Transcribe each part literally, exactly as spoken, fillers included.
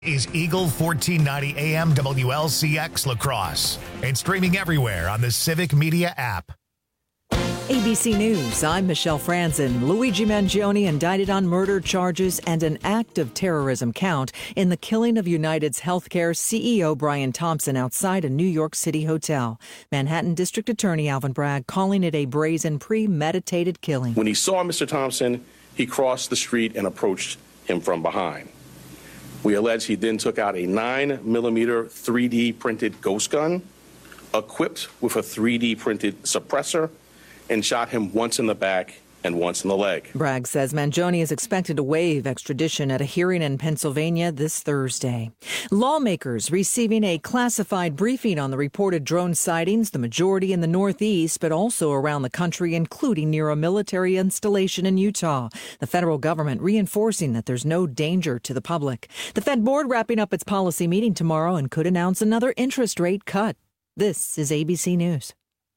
Is Eagle fourteen ninety A M W L C X La Crosse and streaming everywhere on the Civic Media app. A B C News, I'm Michelle Franzen. Luigi Mangione indicted on murder charges and an act of terrorism count in the killing of United's healthcare C E O Brian Thompson outside a New York City hotel. Manhattan District Attorney Alvin Bragg calling it a brazen, premeditated killing. When he saw Mister Thompson, he crossed the street and approached him from behind. We allege he then took out a nine millimeter three D printed ghost gun, equipped with a three D printed suppressor, and shot him once in the back and once in the leg. Bragg says Mangione is expected to waive extradition at a hearing in Pennsylvania this Thursday. Lawmakers receiving a classified briefing on the reported drone sightings, the majority in the Northeast, but also around the country, including near a military installation in Utah. The federal government reinforcing that there's no danger to the public. The Fed board wrapping up its policy meeting tomorrow and could announce another interest rate cut. This is A B C News.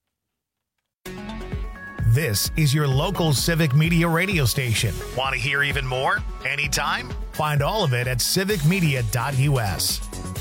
This is your local Civic Media radio station. Want to hear even more? Anytime? Find all of it at civic media dot u s.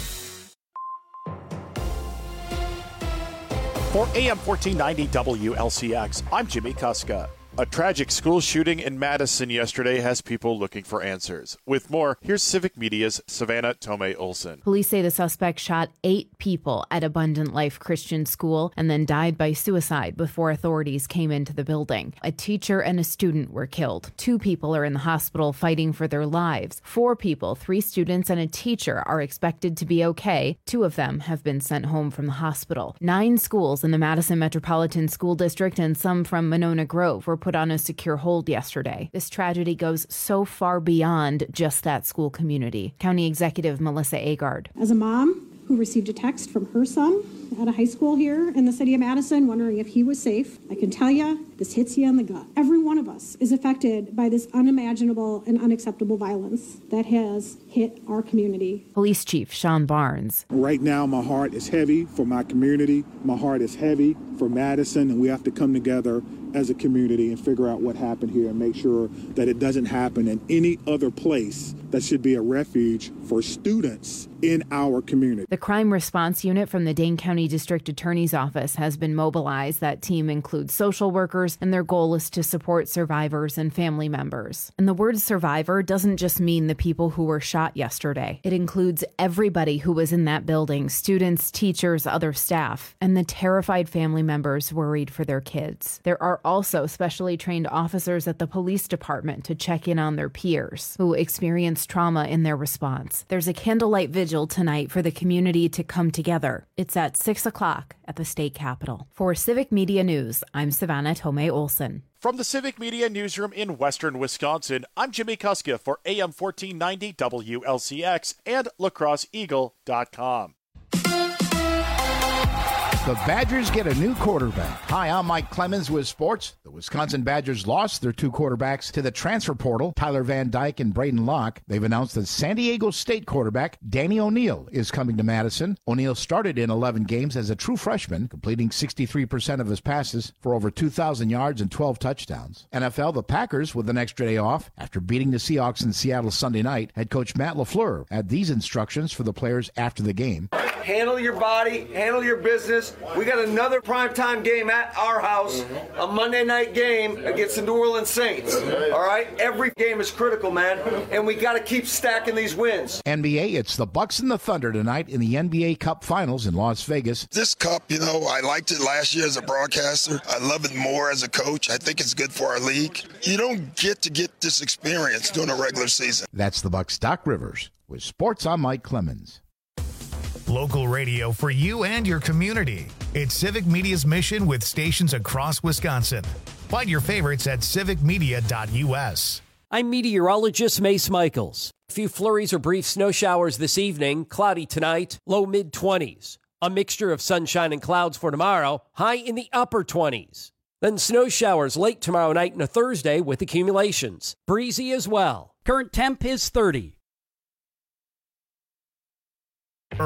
For A M fourteen ninety W L C X, I'm Jimmy Kuska. A tragic school shooting in Madison yesterday has people looking for answers. With more, here's Civic Media's Savannah Tomei Olson. Police say the suspect shot eight people at Abundant Life Christian School and then died by suicide before authorities came into the building. A teacher and a student were killed. Two people are in the hospital fighting for their lives. Four people, three students and a teacher, are expected to be okay. Two of them have been sent home from the hospital. Nine schools in the Madison Metropolitan School District and some from Monona Grove were put on a secure hold yesterday. This tragedy goes so far beyond just that school community. County Executive Melissa Agard. As a mom who received a text from her son at a high school here in the city of Madison wondering if he was safe, I can tell you this hits you in the gut. Every one of us is affected by this unimaginable and unacceptable violence that has hit our community. Police Chief Sean Barnes. Right now, my heart is heavy for my community. My heart is heavy for Madison, and we have to come together as a community and figure out what happened here and make sure that it doesn't happen in any other place that should be a refuge for students in our community. The crime response unit from the Dane County District Attorney's Office has been mobilized. That team includes social workers, and their goal is to support survivors and family members. And the word survivor doesn't just mean the people who were shot yesterday. It includes everybody who was in that building, students, teachers, other staff, and the terrified family members worried for their kids. There are also specially trained officers at the police department to check in on their peers who experienced trauma in their response. There's a candlelight vigil tonight for the community to come together. It's at six o'clock at the state capitol. For Civic Media News, I'm Savannah Tomei Olson. From the Civic Media Newsroom in Western Wisconsin, I'm Jimmy Kuska for A M fourteen ninety W L C X and la crosse eagle dot com. The Badgers get a new quarterback. Hi, I'm Mike Clemens with sports. The Wisconsin Badgers lost their two quarterbacks to the transfer portal, Tyler Van Dyke and Braden Locke. They've announced that San Diego State quarterback Danny O'Neal is coming to Madison. O'Neal started in eleven games as a true freshman, completing sixty-three percent of his passes for over two thousand yards and twelve touchdowns. N F L, the Packers with an extra day off after beating the Seahawks in Seattle Sunday night. Head coach Matt LaFleur had these instructions for the players after the game. Handle your body, handle your business. We got another primetime game at our house, mm-hmm. a Monday night game against the New Orleans Saints. All right? Every game is critical, man, and we got to keep stacking these wins. N B A, it's the Bucks and the Thunder tonight in the N B A Cup Finals in Las Vegas. This cup, you know, I liked it last year as a broadcaster. I love it more as a coach. I think it's good for our league. You don't get to get this experience during a regular season. That's the Bucks. Doc Rivers. With sports, I'm Mike Clemens. Local radio for you and your community. It's Civic Media's mission with stations across Wisconsin. Find your favorites at civic media dot u s. I'm meteorologist Mace Michaels. A few flurries or brief snow showers this evening, cloudy tonight, low mid twenties. A mixture of sunshine and clouds for tomorrow, high in the upper twenties. Then snow showers late tomorrow night and a Thursday with accumulations. Breezy as well. Current temp is thirty. Earl is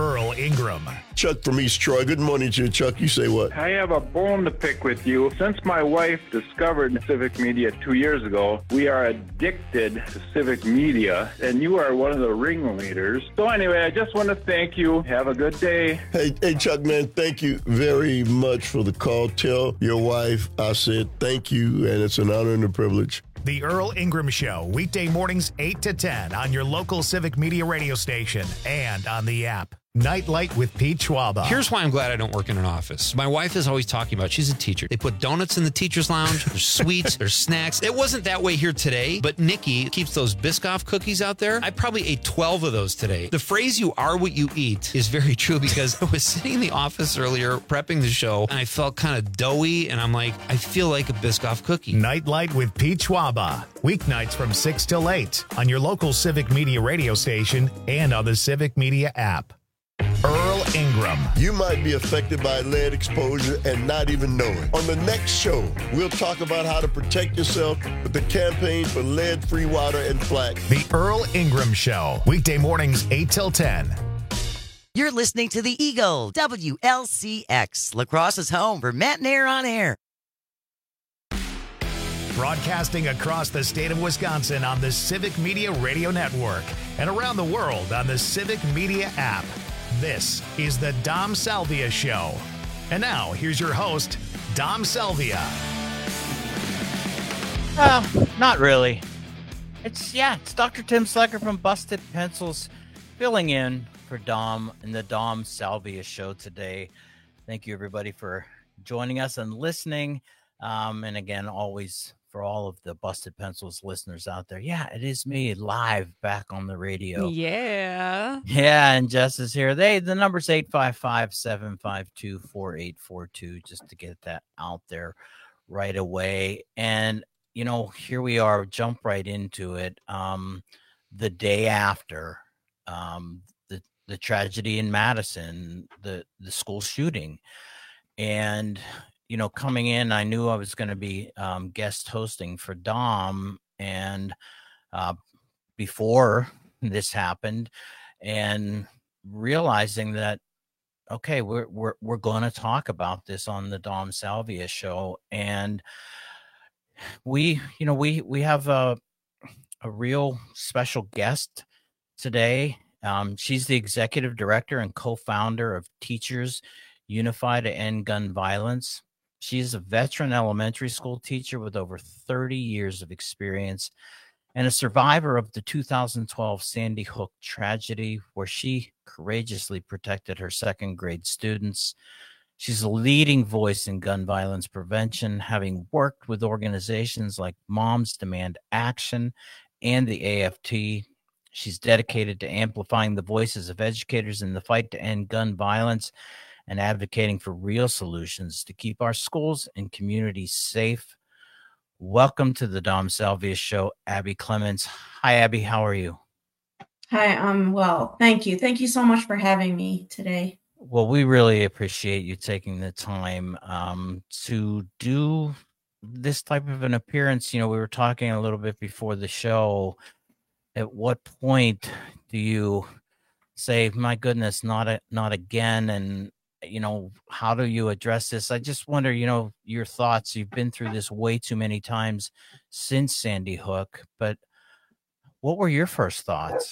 Ingram. Chuck from East Troy. Good morning to you, Chuck. You say what? I have a bone to pick with you. Since my wife discovered Civic Media two years ago, we are addicted to Civic Media, and you are one of the ringleaders. So anyway, I just want to thank you. Have a good day. Hey, hey, Chuck, man, thank you very much for the call. Tell your wife I said thank you, and it's an honor and a privilege. The Earl Ingram Show, weekday mornings eight to ten on your local Civic Media radio station and on the app. Nightlight with Pete Schwaba. Here's why I'm glad I don't work in an office. My wife is always talking about, she's a teacher. They put donuts in the teacher's lounge. There's sweets, there's snacks. It wasn't that way here today, but Nikki keeps those Biscoff cookies out there. I probably ate twelve of those today. The phrase you are what you eat is very true because I was sitting in the office earlier prepping the show and I felt kind of doughy and I'm like, I feel like a Biscoff cookie. Nightlight with Pete Schwaba. Weeknights from six till eight on your local Civic Media radio station and on the Civic Media app. Earl Ingram. You might be affected by lead exposure and not even know it. On the next show, we'll talk about how to protect yourself with the campaign for lead-free water and flax. The Earl Ingram Show. Weekday mornings eight till ten. You're listening to the Eagle, W L C X, La Crosse's home for Matt and Air on Air. Broadcasting across the state of Wisconsin on the Civic Media Radio Network and around the world on the Civic Media app. This is the Dom Salvia Show. And now, here's your host, Dom Salvia. Well, not really. It's, yeah, it's Doctor Tim Slecker from Busted Pencils filling in for Dom in the Dom Salvia Show today. Thank you, everybody, for joining us and listening. Um, and again, always for all of the Busted Pencils listeners out there. Yeah, it is me live back on the radio. Yeah. Yeah, and Jess is here. They the number's eight five five, seven five two, four eight four two, just to get that out there right away. And, you know, here we are, jump right into it. Um, the day after um, the, the tragedy in Madison, the, the school shooting. And you know, coming in, I knew I was going to be um, guest hosting for Dom, and uh, before this happened, and realizing that, okay, we're we're we're going to talk about this on the Dom Salvia Show, and we, you know, we we have a a real special guest today. Um, she's the executive director and co-founder of Teachers Unified to End Gun Violence. She's a veteran elementary school teacher with over thirty years of experience and a survivor of the two thousand twelve Sandy Hook tragedy, where she courageously protected her second grade students. She's a leading voice in gun violence prevention, having worked with organizations like Moms Demand Action and the A F T. She's dedicated to amplifying the voices of educators in the fight to end gun violence and advocating for real solutions to keep our schools and communities safe. Welcome to the Dom Salvia Show, Abby Clemens. Hi, Abby. How are you? Hi, um, well, thank you. Thank you so much for having me today. Well, we really appreciate you taking the time um, to do this type of an appearance. You know, we were talking a little bit before the show. At what point do you say, my goodness, not a, not again, and you know, how do you address this? I just wonder, you know, your thoughts. You've been through this way too many times since Sandy Hook, but what were your first thoughts?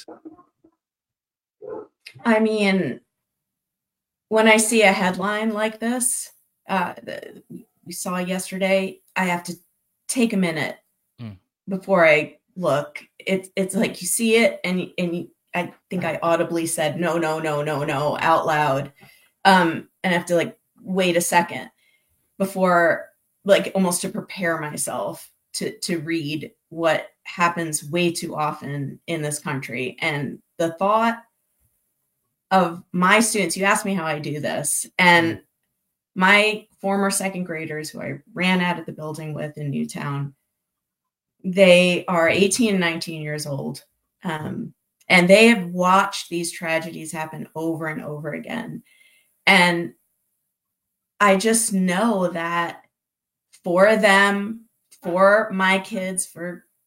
I mean, when I see a headline like this, uh, the, we saw yesterday, I have to take a minute mm. before I look. It's it's like you see it, and and you, I think I audibly said no, no, no, no, no out loud. Um, and I have to like wait a second before, like, almost to prepare myself to to read what happens way too often in this country. And the thought of my students, you asked me how I do this, and my former second graders who I ran out of the building with in Newtown, they are eighteen and nineteen years old. Um, and they have watched these tragedies happen over and over again. And I just know that for them, for my kids, for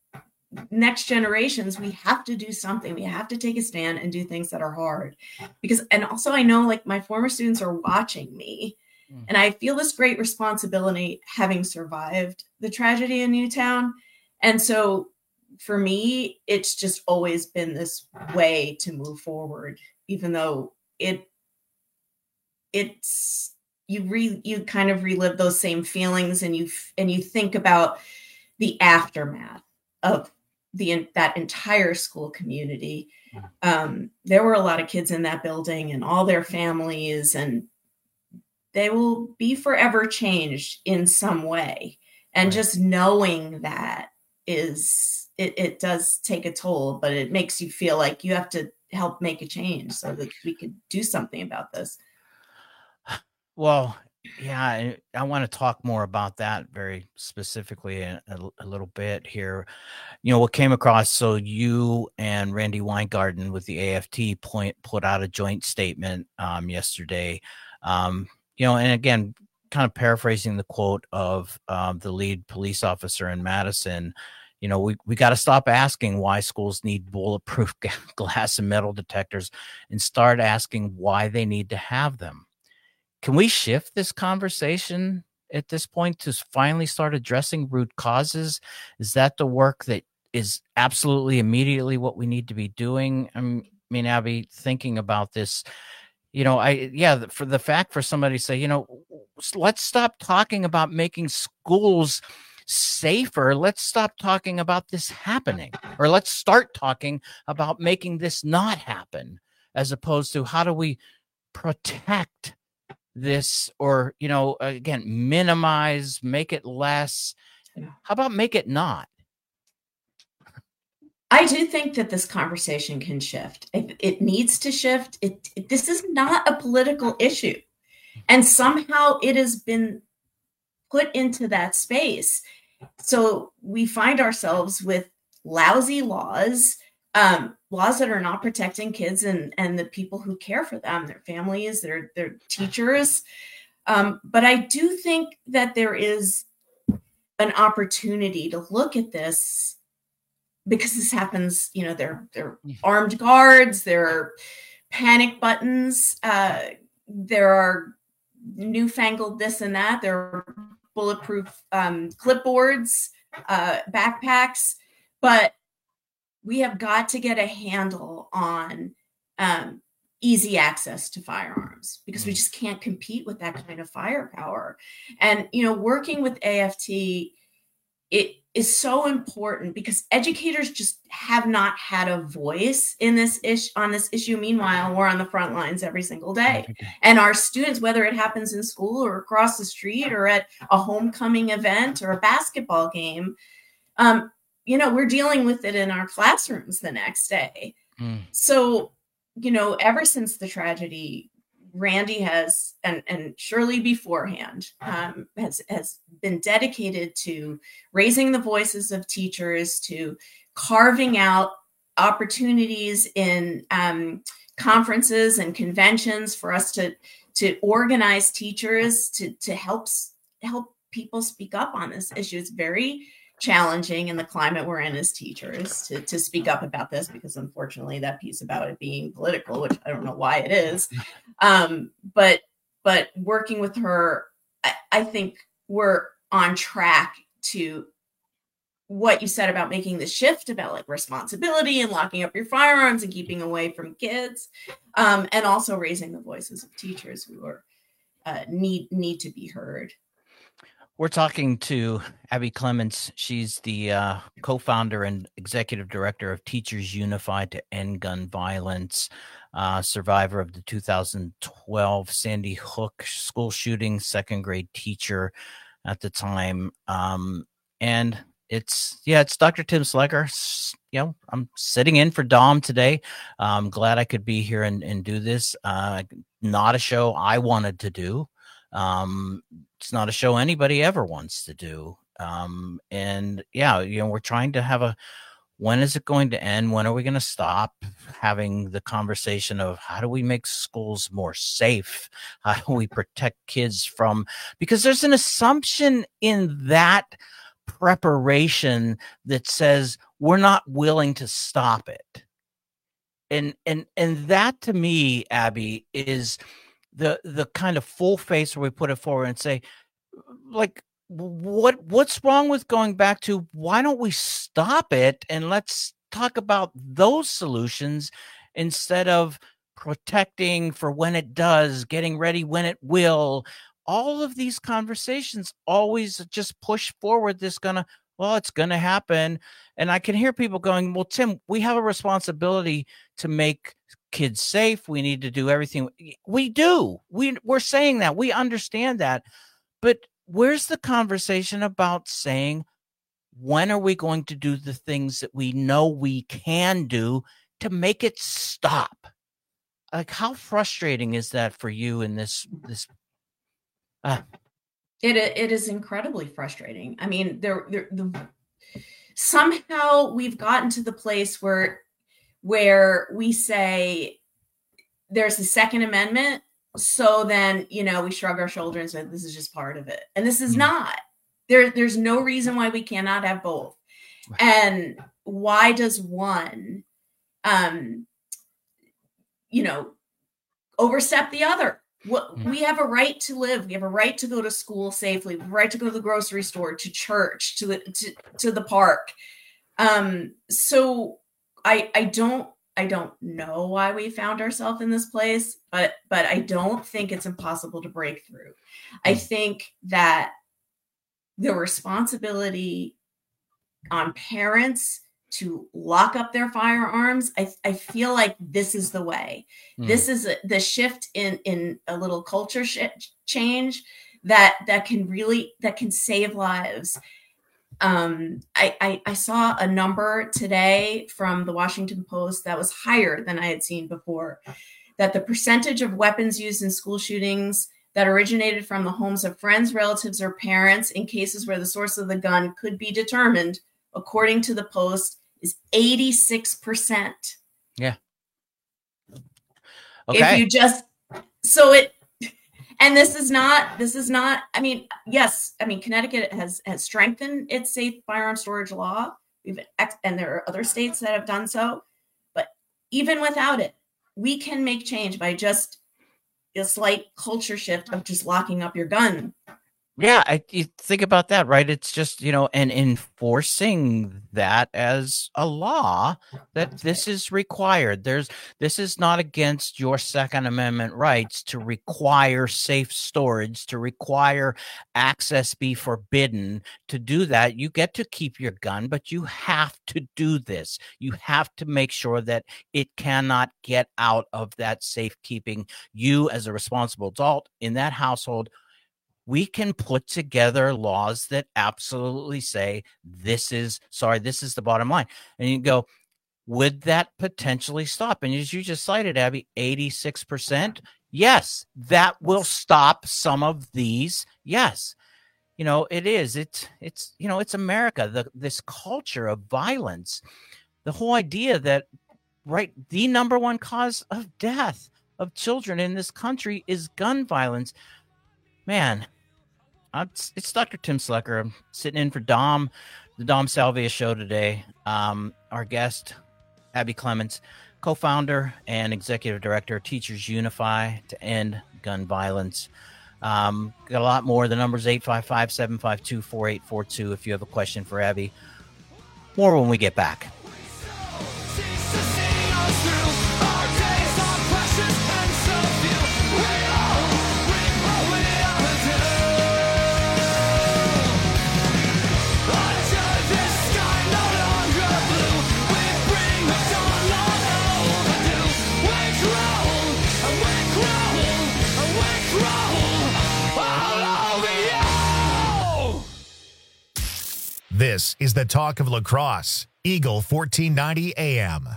next generations, we have to do something. We have to take a stand and do things that are hard. Because, and also I know like my former students are watching me, mm. and I feel this great responsibility having survived the tragedy in Newtown. And so for me, it's just always been this way to move forward, even though it, it's, you re, you kind of relive those same feelings, and you, and you think about the aftermath of the that entire school community. Um, there were a lot of kids in that building and all their families, and they will be forever changed in some way. And right. just knowing that is, it, it does take a toll, but it makes you feel like you have to help make a change so that we could do something about this. Well, yeah, I, I want to talk more about that very specifically a, a, a little bit here. You know, what came across, so you and Randy Weingarten with the A F T point put out a joint statement um, yesterday. Um, you know, and again, kind of paraphrasing the quote of um, the lead police officer in Madison, you know, we, we got to stop asking why schools need bulletproof glass and metal detectors and start asking why they need to have them. Can we shift this conversation at this point to finally start addressing root causes? Is that the work that is absolutely immediately what we need to be doing? I mean, Abby, thinking about this, you know, I, yeah, for the fact for somebody to say, you know, let's stop talking about making schools safer. Let's stop talking about this happening, or let's start talking about making this not happen, as opposed to how do we protect this, or, you know, again, minimize, make it less. How about make it not? I do think that this conversation can shift. It, it needs to shift. It, it, this is not a political issue. And somehow it has been put into that space. So we find ourselves with lousy laws, um, laws that are not protecting kids and, and the people who care for them, their families, their, their teachers. Um, but I do think that there is an opportunity to look at this, because this happens, you know, there, there are armed guards, there are panic buttons, uh, there are newfangled this and that, there are bulletproof um, clipboards, uh, backpacks, but we have got to get a handle on um, easy access to firearms, because we just can't compete with that kind of firepower. And, you know, working with A F T, it is so important because educators just have not had a voice in this issue on this issue. Meanwhile, we're on the front lines every single day. And our students, whether it happens in school or across the street or at a homecoming event or a basketball game, um, you know, we're dealing with it in our classrooms the next day. Mm. So, you know, ever since the tragedy, Randy has, and, and Shirley beforehand, um, has, has been dedicated to raising the voices of teachers, to carving out opportunities in um, conferences and conventions for us to, to organize teachers to, to help, help people speak up on this issue. It's very challenging in the climate we're in as teachers to, to speak up about this, because unfortunately that piece about it being political, which I don't know why it is. Um, but, but working with her, I, I think we're on track to what you said about making the shift about like responsibility and locking up your firearms and keeping away from kids. Um, and also raising the voices of teachers who are, uh, need, need to be heard. We're talking to Abby Clements. She's the uh, co-founder and executive director of Teachers Unified to End Gun Violence, uh, survivor of the two thousand twelve Sandy Hook school shooting, second grade teacher at the time. Um, and it's, yeah, it's Doctor Tim Slegger. You know, I'm sitting in for Dom today. I'm glad I could be here and, and do this. Uh, not a show I wanted to do. Um, it's not a show anybody ever wants to do. Um, and yeah, you know, we're trying to have a, when is it going to end? When are we going to stop having the conversation of how do we make schools more safe? How do we protect kids from, because there's an assumption in that preparation that says we're not willing to stop it. And and and that to me, Abby, is the the kind of full face where we put it forward and say, like, what what's wrong with going back to why don't we stop it and let's talk about those solutions instead of protecting for when it does, getting ready when it will. All of these conversations always just push forward this gonna, well, it's gonna happen. And I can hear people going, well, Tim, we have a responsibility to make kids safe. We need to do everything. We do. We, we're saying that. We understand that. But where's the conversation about saying, when are we going to do the things that we know we can do to make it stop? Like, how frustrating is that for you in this, this, uh, It it is incredibly frustrating. I mean, there, there the somehow we've gotten to the place where where we say there's the Second Amendment, so then, you know, we shrug our shoulders and say this is just part of it. And this is mm-hmm. not. There there's no reason why we cannot have both. Right. And why does one um you know overstep the other? What, mm-hmm. We have a right to live. We have a right to go to school safely. We have a right to go to the grocery store, to church, to the to, to the park. Um, so I I don't I don't know why we found ourselves in this place, but but I don't think it's impossible to break through. I think that the responsibility on parents to lock up their firearms, I, I feel like this is the way. Mm. This is a, the shift in in a little culture sh- change that that can really that can save lives. Um, I, I I saw a number today from the Washington Post that was higher than I had seen before. That the percentage of weapons used in school shootings that originated from the homes of friends, relatives, or parents in cases where the source of the gun could be determined, according to the Post, is eighty-six percent. Yeah. Okay. If you just, so it, and this is not, this is not, I mean, yes, I mean, Connecticut has, has strengthened its safe firearm storage law. We've, and there are other states that have done so, but even without it, we can make change by just a slight culture shift of just locking up your gun. Yeah, I you think about that, right? It's just, you know, and enforcing that as a law that this is required. There's this is not against your Second Amendment rights to require safe storage, to require access be forbidden. To do that, you get to keep your gun, but you have to do this. You have to make sure that it cannot get out of that safekeeping. You, as a responsible adult in that household, we can put together laws that absolutely say this is, sorry, this is the bottom line. And you go, would that potentially stop? And as you just cited, Abby, eighty-six percent. Yes, that will stop some of these. Yes. You know, it is. It's, it's, you know, it's America, the, this culture of violence, the whole idea that, right, the number one cause of death of children in this country is gun violence. Man, It's, it's Doctor Tim Slecker. I'm sitting in for Dom, the Dom Salvia show today. Um, our guest, Abby Clements, co-founder and executive director of Teachers Unify to End Gun Violence. Um, got a lot more. The number's eight five five, seven five two, four eight four two if you have a question for Abby. More when we get back. This is the talk of La Crosse, Eagle fourteen ninety A M.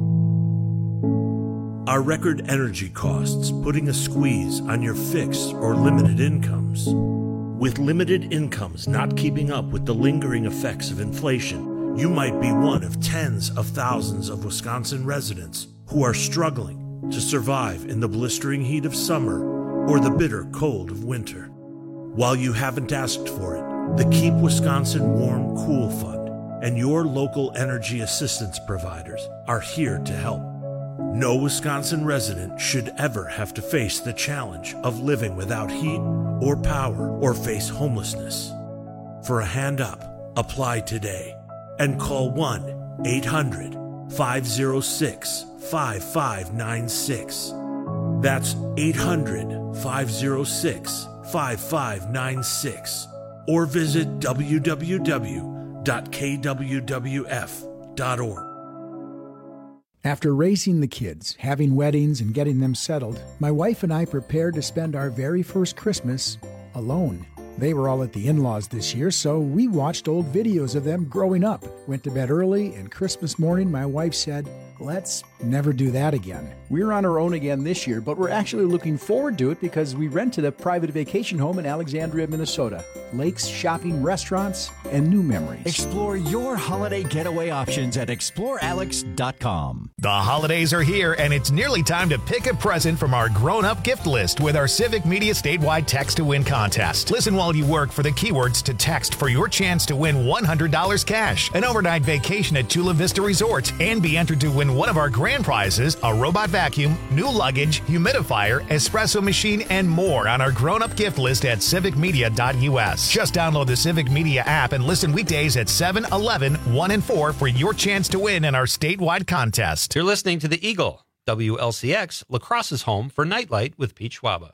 Are record energy costs putting a squeeze on your fixed or limited incomes? With limited incomes not keeping up with the lingering effects of inflation, you might be one of tens of thousands of Wisconsin residents who are struggling to survive in the blistering heat of summer or the bitter cold of winter. While you haven't asked for it, the Keep Wisconsin Warm Cool Fund and your local energy assistance providers are here to help. No Wisconsin resident should ever have to face the challenge of living without heat or power or face homelessness. For a hand up, apply today and call one eight hundred five oh six five five nine six. That's eight hundred five oh six five five nine six. Or visit w w w dot k w w f dot org. After raising the kids, having weddings, and getting them settled, my wife and I prepared to spend our very first Christmas alone. They were all at the in-laws this year, so we watched old videos of them growing up, went to bed early, and Christmas morning my wife said, let's never do that again. We're on our own again this year, but we're actually looking forward to it because we rented a private vacation home in Alexandria, Minnesota. Lakes, shopping, restaurants, and new memories. Explore your holiday getaway options at explore alex dot com. The holidays are here, and it's nearly time to pick a present from our grown-up gift list with our Civic Media statewide Text to Win contest. Listen while you work for the keywords to text for your chance to win one hundred dollars cash, an overnight vacation at Chula Vista Resort, and be entered to win one of our grand prizes, a robot vacuum, new luggage, humidifier, espresso machine, and more on our grown-up gift list at civic media dot u s. Just download the Civic Media app and listen weekdays at seven, eleven, one, and four for your chance to win in our statewide contest. You're listening to The Eagle, W L C X, La Crosse's home for Nightlight with Pete Schwaba.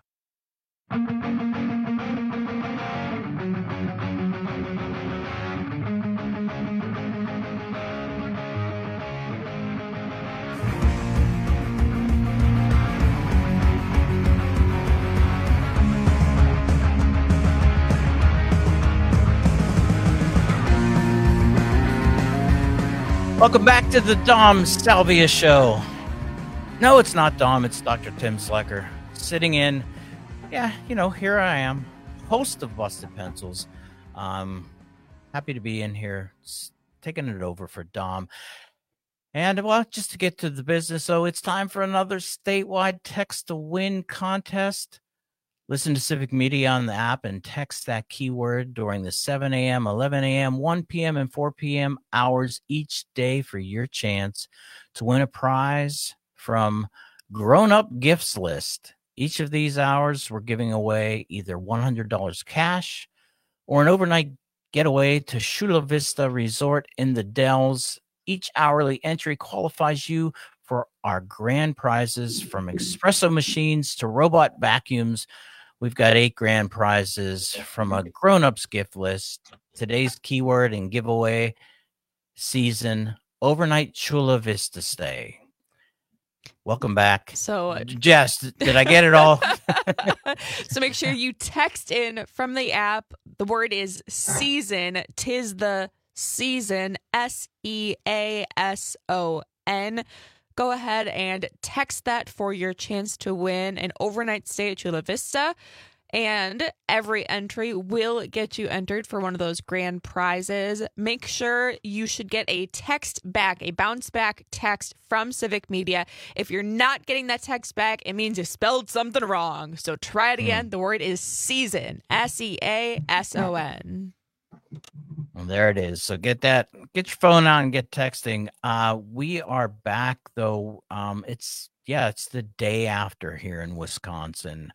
Welcome back to the Dom Salvia Show. No, it's not Dom, it's Doctor Tim Slecker. Sitting in, yeah, you know, here I am, host of Busted Pencils. Um, happy to be in here, taking it over for Dom. And, well, just to get to the business, so it's time for another statewide Text to Win contest. Listen to Civic Media on the app and text that keyword during the seven a.m., eleven a.m., one p.m., and four p.m. hours each day for your chance to win a prize from Grown Up Gifts List. Each of these hours, we're giving away either one hundred dollars cash or an overnight getaway to Chula Vista Resort in the Dells. Each hourly entry qualifies you for our grand prizes, from espresso machines to robot vacuums. We've got eight grand prizes from a grown-ups gift list. Today's keyword and giveaway season, overnight Chula Vista stay. Welcome back. So, Jess, did I get it all? So make sure you text in from the app. The word is season. 'Tis the season. S E A S O N. Go ahead and text that for your chance to win an overnight stay at Chula Vista. And every entry will get you entered for one of those grand prizes. Make sure you should get a text back, a bounce back text from Civic Media. If you're not getting that text back, it means you spelled something wrong. So try it again. Mm. The word is season. S E A S O N. Well, there it is. So get that, get your phone out and get texting. Uh, we are back though. Um, it's, yeah, it's the day after here in Wisconsin.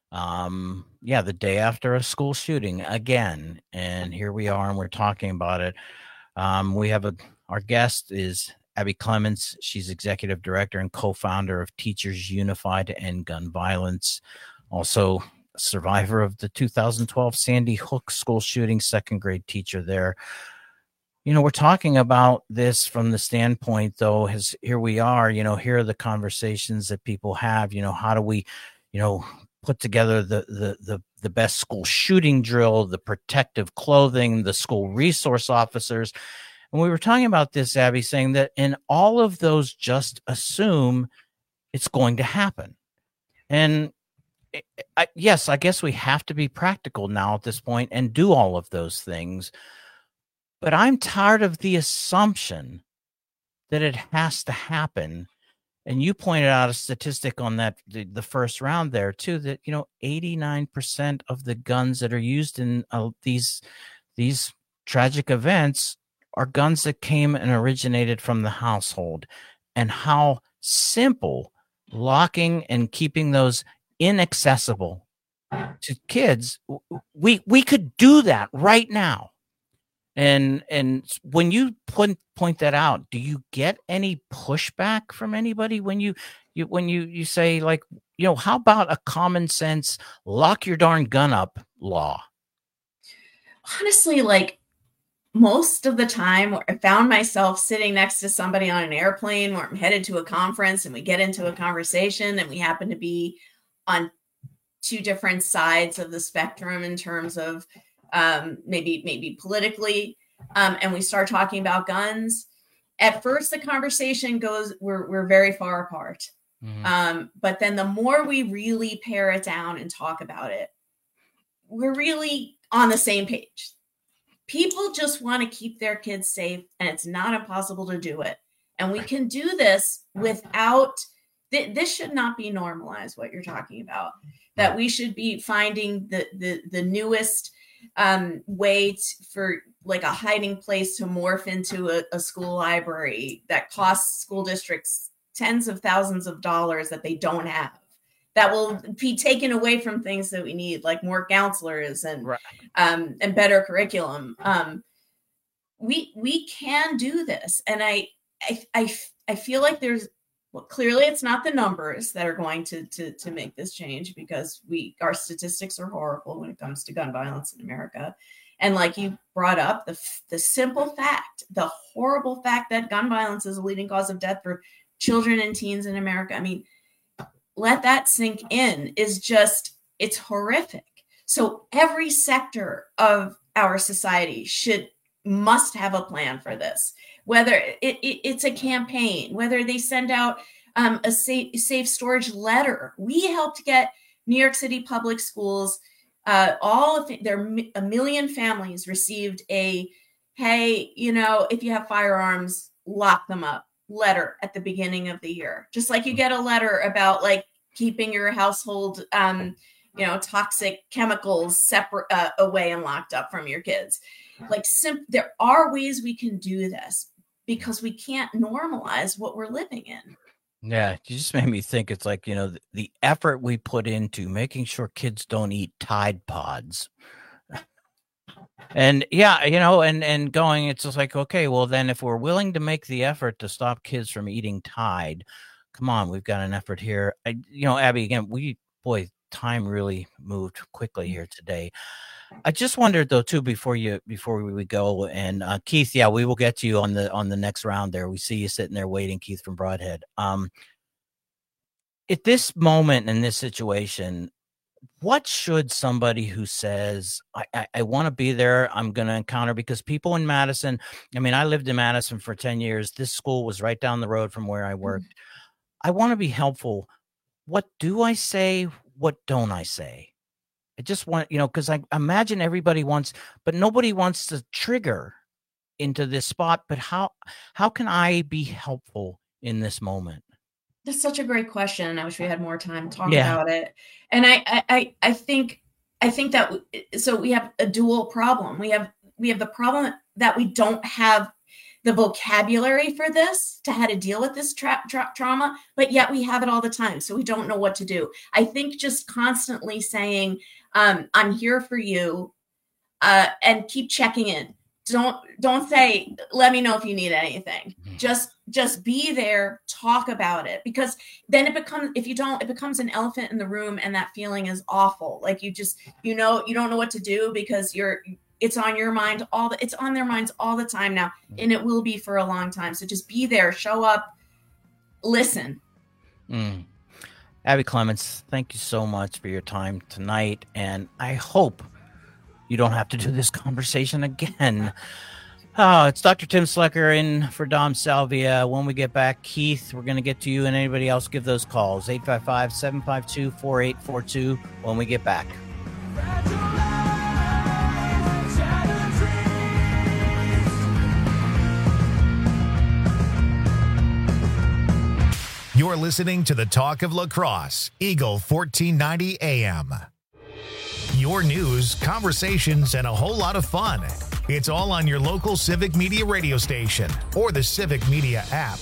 Um, yeah, the day after a school shooting again. And here we are, and we're talking about it. Um, we have a, our guest is Abby Clements. She's executive director and co-founder of Teachers Unified to End Gun Violence. Also, survivor of the two thousand twelve Sandy Hook school shooting, second grade teacher there. You know, we're talking about this from the standpoint, though, as here we are, you know, here are the conversations that people have, you know, how do we, you know, put together the, the, the, the best school shooting drill, the protective clothing, the school resource officers. And we were talking about this, Abby, saying that in all of those, just assume it's going to happen. And I, yes, I guess we have to be practical now at this point and do all of those things. But I'm tired of the assumption that it has to happen. And you pointed out a statistic on that, the, the first round there too, that, you know, eighty-nine percent of the guns that are used in uh, these, these tragic events are guns that came and originated from the household, and how simple locking and keeping those inaccessible to kids. We we could do that right now. And and when you point point that out, do you get any pushback from anybody when you you when you you say, like, you know, how about a common sense lock your darn gun up law? Honestly, like, most of the time I found myself sitting next to somebody on an airplane where I'm headed to a conference, and we get into a conversation, and we happen to be on two different sides of the spectrum in terms of um, maybe, maybe politically. Um, and we start talking about guns. At first the conversation goes, we're, we're very far apart. Mm-hmm. Um, but then the more we really pare it down and talk about it, we're really on the same page. People just want to keep their kids safe, and it's not impossible to do it. And we can do this without, th- this should not be normalized, what you're talking about, that we should be finding the, the, the newest um, way t- for like a hiding place to morph into a, a school library that costs school districts tens of thousands of dollars that they don't have. That will be taken away from things that we need, like more counselors and right. um, and better curriculum. Um, we we can do this, and I I I, I feel like there's well, clearly it's not the numbers that are going to to to make this change, because we our statistics are horrible when it comes to gun violence in America, and like you brought up, the the simple fact, the horrible fact that gun violence is a leading cause of death for children and teens in America. I mean, let that sink in, is just, it's horrific. So every sector of our society should, must have a plan for this, whether it, it, it's a campaign, whether they send out um, a safe, safe storage letter. We helped get New York City public schools, uh, all of their, a million families received a, hey, you know, if you have firearms, lock them up letter at the beginning of the year. Just like you get a letter about like keeping your household, um, you know, toxic chemicals separate uh, away and locked up from your kids. Like sim- there are ways we can do this, because we can't normalize what we're living in. Yeah, you just made me think. It's like, you know, the, the effort we put into making sure kids don't eat Tide Pods. And yeah, you know, and, and going, it's just like, okay, well then if we're willing to make the effort to stop kids from eating Tide, come on, we've got an effort here. I, you know, Abby, again, we, boy, time really moved quickly here today. I just wondered though, too, before you, before we go, and uh, Keith, yeah, we will get to you on the, on the next round there. We see you sitting there waiting, Keith from Broadhead. Um, at this moment in this situation, what should somebody who says, I, I, I want to be there, I'm going to encounter, because people in Madison, I mean, I lived in Madison for ten years. This school was right down the road from where I worked. Mm-hmm. I want to be helpful. What do I say? What don't I say? I just want, you know, because I imagine everybody wants, but nobody wants to trigger into this spot. But how, how can I be helpful in this moment? That's such a great question. I wish we had more time to talk Yeah. about it. And I, I, I think, I think that, so we have a dual problem. We have, we have the problem that we don't have the vocabulary for this, to how to deal with this tra- tra- trauma, but yet we have it all the time. So we don't know what to do. I think just constantly saying, um, I'm here for you, uh, and keep checking in. Don't, don't say, let me know if you need anything. Mm-hmm. Just, just be there, talk about it, because then it becomes, if you don't, it becomes an elephant in the room, and that feeling is awful. Like you just, you know, you don't know what to do because you're, it's on your mind all the, it's on their minds all the time now, and it will be for a long time. So just be there, show up, listen. Mm. Abby Clements, thank you so much for your time tonight. And I hope you don't have to do this conversation again. Oh, it's Doctor Tim Slecker in for Dom Salvia. When we get back, Keith, we're going to get to you, and anybody else, give those calls. eight five five, seven five two, four eight four two when we get back. You're listening to the Talk of Lacrosse, Eagle fourteen ninety A M. Your news, conversations, and a whole lot of fun. It's all on your local Civic Media radio station or the Civic Media app.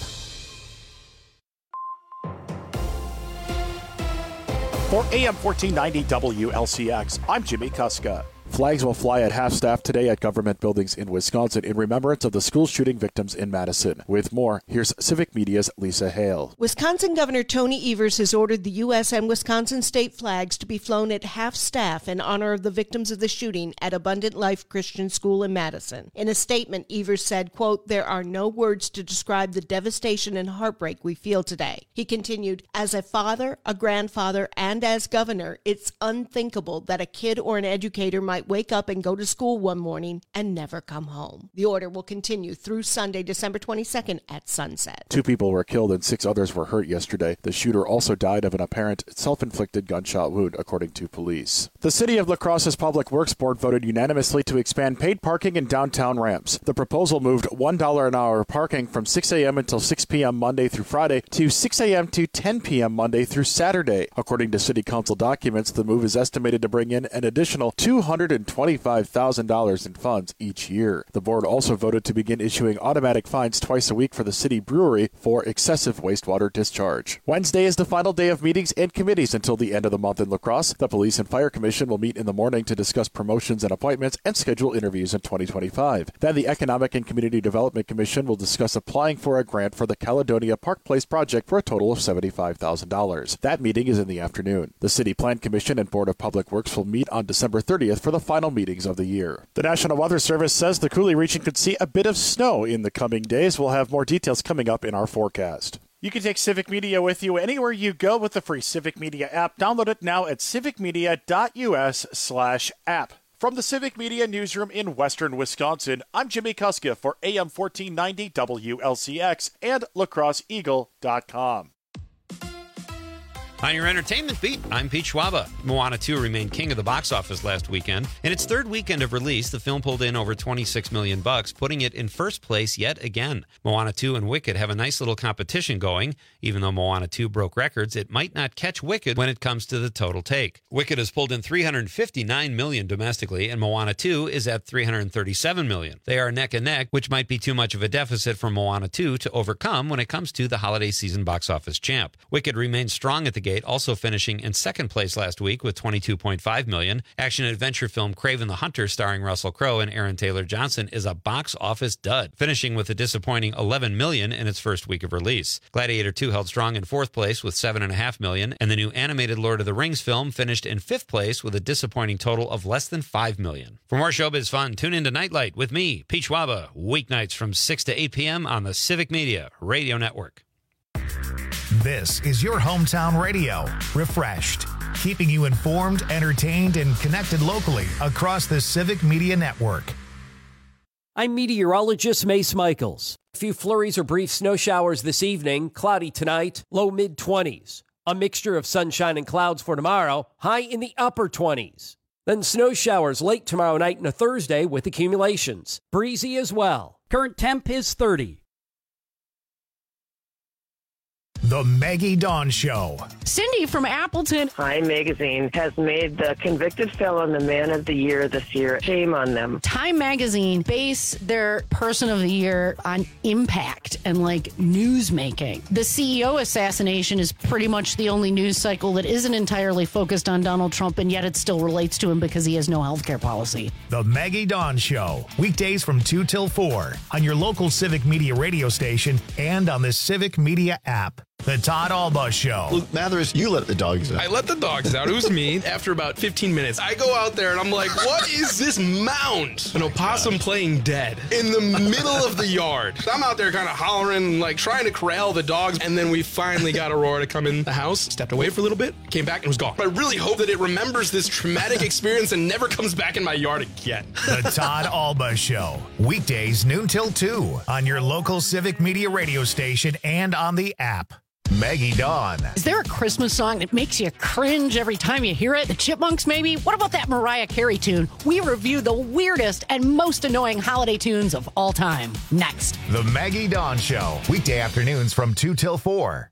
For A M fourteen ninety W L C X, I'm Jimmy Kuska. Flags will fly at half-staff today at government buildings in Wisconsin in remembrance of the school shooting victims in Madison. With more, here's Civic Media's Lisa Hale. Wisconsin Governor Tony Evers has ordered the U S and Wisconsin state flags to be flown at half-staff in honor of the victims of the shooting at Abundant Life Christian School in Madison. In a statement, Evers said, quote, "There are no words to describe the devastation and heartbreak we feel today." He continued, "As a father, a grandfather, and as governor, it's unthinkable that a kid or an educator might wake up and go to school one morning and never come home." The order will continue through Sunday, December twenty-second at sunset. Two people were killed and six others were hurt yesterday. The shooter also died of an apparent self-inflicted gunshot wound, according to police. The City of La Crosse's Public Works Board voted unanimously to expand paid parking in downtown ramps. The proposal moved one dollar an hour parking from six a.m. until six p.m. Monday through Friday to six a.m. to ten p.m. Monday through Saturday. According to City Council documents, the move is estimated to bring in an additional two hundred twenty-five thousand dollars in funds each year. The board also voted to begin issuing automatic fines twice a week for the city brewery for excessive wastewater discharge. Wednesday is the final day of meetings and committees until the end of the month in La Crosse. The Police and Fire Commission will meet in the morning to discuss promotions and appointments and schedule interviews in twenty twenty-five. Then the Economic and Community Development Commission will discuss applying for a grant for the Caledonia Park Place project for a total of seventy-five thousand dollars. That meeting is in the afternoon. The City Plan Commission and Board of Public Works will meet on December thirtieth for the final meetings of the year. The National Weather Service says the Coulee region could see a bit of snow in the coming days. We'll have more details coming up in our forecast. You can take Civic Media with you anywhere you go with the free Civic Media app. Download it now at civicmedia.us slash app. From the Civic Media Newsroom in Western Wisconsin, I'm Jimmy Kuska for A M fourteen ninety W L C X and La Crosse Eagle dot com. On your entertainment beat, I'm Pete Schwaba. Moana two remained king of the box office last weekend. In its third weekend of release, the film pulled in over twenty-six million bucks, putting it in first place yet again. Moana two and Wicked have a nice little competition going. Even though Moana two broke records, it might not catch Wicked when it comes to the total take. Wicked has pulled in three hundred fifty-nine million dollars domestically, and Moana two is at three hundred thirty-seven million dollars. They are neck and neck, which might be too much of a deficit for Moana two to overcome when it comes to the holiday season box office champ. Wicked remains strong at the gate, also finishing in second place last week with twenty-two point five million dollars. Action-adventure film Kraven the Hunter, starring Russell Crowe and Aaron Taylor Johnson, is a box office dud, finishing with a disappointing eleven million dollars in its first week of release. Gladiator two held strong in fourth place with seven point five million dollars, and the new animated Lord of the Rings film finished in fifth place with a disappointing total of less than five million dollars. For more showbiz fun, tune into Nightlight with me, Pete Schwaba, weeknights from six to eight p.m. on the Civic Media Radio Network. This is your hometown radio, refreshed, keeping you informed, entertained, and connected locally across the Civic Media Network. I'm meteorologist Mace Michaels. A few flurries or brief snow showers this evening, cloudy tonight, low mid twenties. A mixture of sunshine and clouds for tomorrow, high in the upper twenties. Then snow showers late tomorrow night and a Thursday with accumulations. Breezy as well. Current temp is thirty. The Maggie Dawn Show. Cindy from Appleton. Time Magazine has made the convicted felon the man of the year this year. Shame on them. Time Magazine base their person of the year on impact and like news making. The C E O assassination is pretty much the only news cycle that isn't entirely focused on Donald Trump, and yet it still relates to him because he has no health care policy. The Maggie Dawn Show. Weekdays from two till four on your local Civic Media radio station and on the Civic Media app. The Todd Alba Show. Luke Mathers, you let the dogs out. I let the dogs out. It was me. After about fifteen minutes, I go out there and I'm like, what is this mound? An opossum playing dead in the middle of the yard. I'm out there kind of hollering, like trying to corral the dogs. And then we finally got Aurora to come in the house, stepped away for a little bit, came back and was gone. I really hope that it remembers this traumatic experience and never comes back in my yard again. The Todd Alba Show. Weekdays noon till two on your local Civic Media radio station and on the app. Maggie Dawn. Is there a Christmas song that makes you cringe every time you hear it? The Chipmunks, maybe? What about that Mariah Carey tune? We review the weirdest and most annoying holiday tunes of all time. Next. The Maggie Dawn Show. Weekday afternoons from two till four.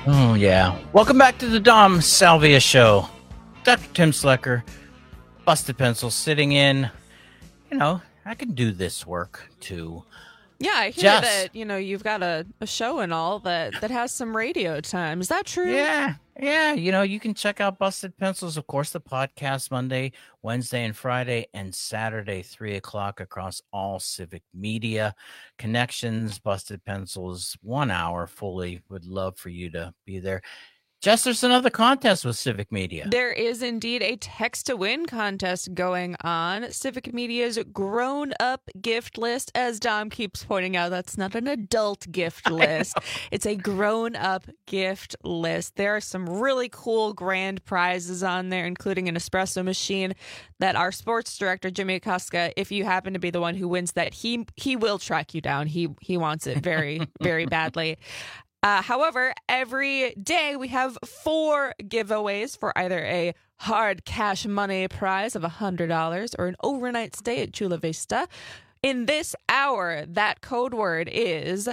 Oh, yeah. Welcome back to the Dom Salvia Show. Doctor Tim Slecker, Busted Pencil, sitting in. You know, I can do this work, too. Yeah, I hear Jess. that, you know, you've got a, a show and all that, that has some radio time. Is that true? Yeah, yeah. You know, you can check out Busted Pencils, of course, the podcast Monday, Wednesday, and Friday, and Saturday, three o'clock across all Civic Media connections. Busted Pencils, one hour fully. Would love for you to be there. Jess, there's another contest with Civic Media. There is indeed a text to win contest going on. Civic Media's grown up gift list, as Dom keeps pointing out, that's not an adult gift list. It's a grown up gift list. There are some really cool grand prizes on there, including an espresso machine that our sports director, Jimmy Koska, if you happen to be the one who wins that, he he will track you down. He he wants it very, very badly. Uh, however, every day we have four giveaways for either a hard cash money prize of one hundred dollars or an overnight stay at Chula Vista. In this hour, that code word is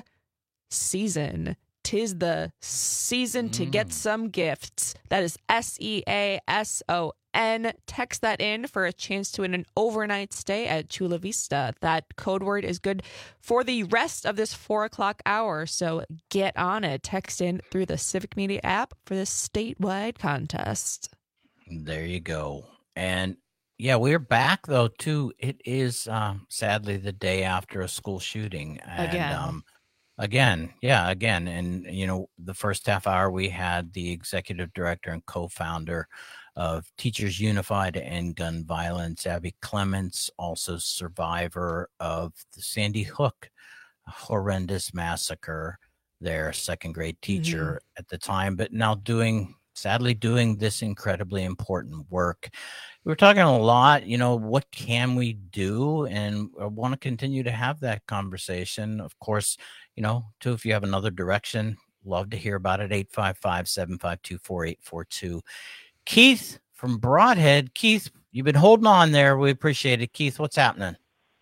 season. 'Tis the season to get some gifts. That is S E A S O N. Text that in for a chance to win an overnight stay at Chula Vista. That code word is good for the rest of this four o'clock hour, so get on it. Text in through the Civic Media app for this statewide contest. There you go. And yeah, we're back, though, too. It is um, sadly the day after a school shooting. And, Again. Um, Again, yeah, again. And, you know, the first half hour, we had the executive director and co-founder of Teachers Unified to End Gun Violence, Abby Clements, also survivor of the Sandy Hook horrendous massacre, their second grade teacher mm-hmm. at the time, but now doing, sadly, doing this incredibly important work. We were talking a lot, you know, what can we do? And I want to continue to have that conversation. Of course, you know, too, if you have another direction, love to hear about it. eight five five, seven five two, four eight four two. Keith from Broadhead. Keith, you've been holding on there. We appreciate it. Keith, what's happening?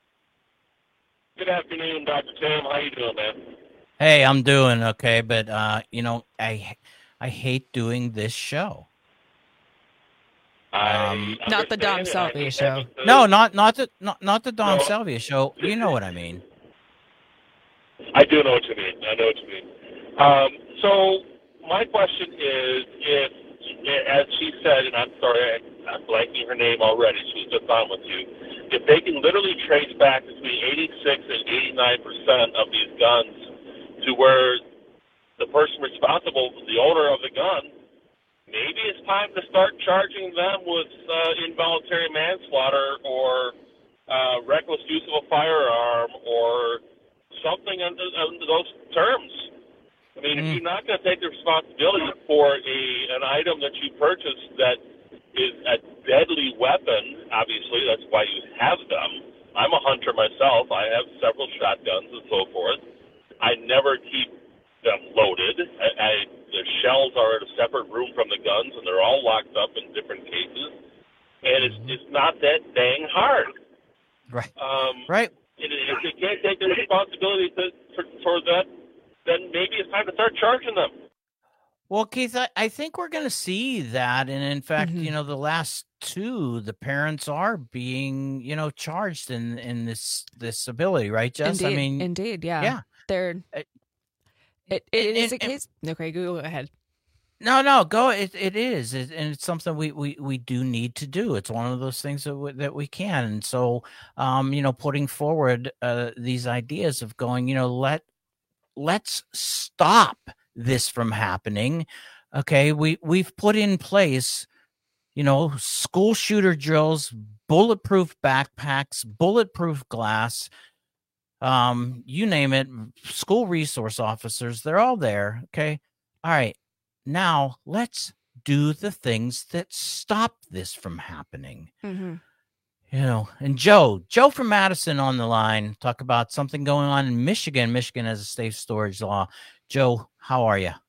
Good afternoon, Doctor Tim. How you doing, man? Hey, I'm doing okay, but, uh, you know, I I hate doing this show. Um, not the Dom Salvia show. No, not not the not, not the Dom no. Salvia show. You know what I mean. I do know what you mean. I know what you mean. Um, so my question is, if, as she said, and I'm sorry, I, I'm blanking her name already. She was just on with you. If they can literally trace back between eighty-six and eighty-nine percent of these guns to where the person responsible, the owner of the gun, maybe it's time to start charging them with uh, involuntary manslaughter or uh, reckless use of a firearm or something under, under those terms. I mean, mm. if you're not going to take the responsibility for a an item that you purchased that is a deadly weapon, obviously that's why you have them. I'm a hunter myself. I have several shotguns and so forth. I never keep them loaded. I, I the shells are in a separate room from the guns, and they're all locked up in different cases. And it's it's not that dang hard. Right. Um, right. And if they can't take the responsibility to, for, for that, then maybe it's time to start charging them. Well, Keith, I, I think we're going to see that. And in fact, mm-hmm. you know, the last two, the parents are being, you know, charged in, in this, this ability, right, Jess? Indeed, I mean, indeed. Yeah. Yeah. They're, it, it, it is a case. Okay, go ahead. No, no, go. It, it is. It, and it's something we, we, we do need to do. It's one of those things that we, that we can. And so, um, you know, putting forward uh, these ideas of going, you know, let, let's stop this from happening. Okay. We, we've put in place, you know, school shooter drills, bulletproof backpacks, bulletproof glass, um, you name it, school resource officers, they're all there. Okay. All right. Now let's do the things that stop this from happening. Mm-hmm. You know, and Joe, Joe from Madison on the line, talk about something going on in Michigan. Michigan has a safe storage law. Joe, how are you?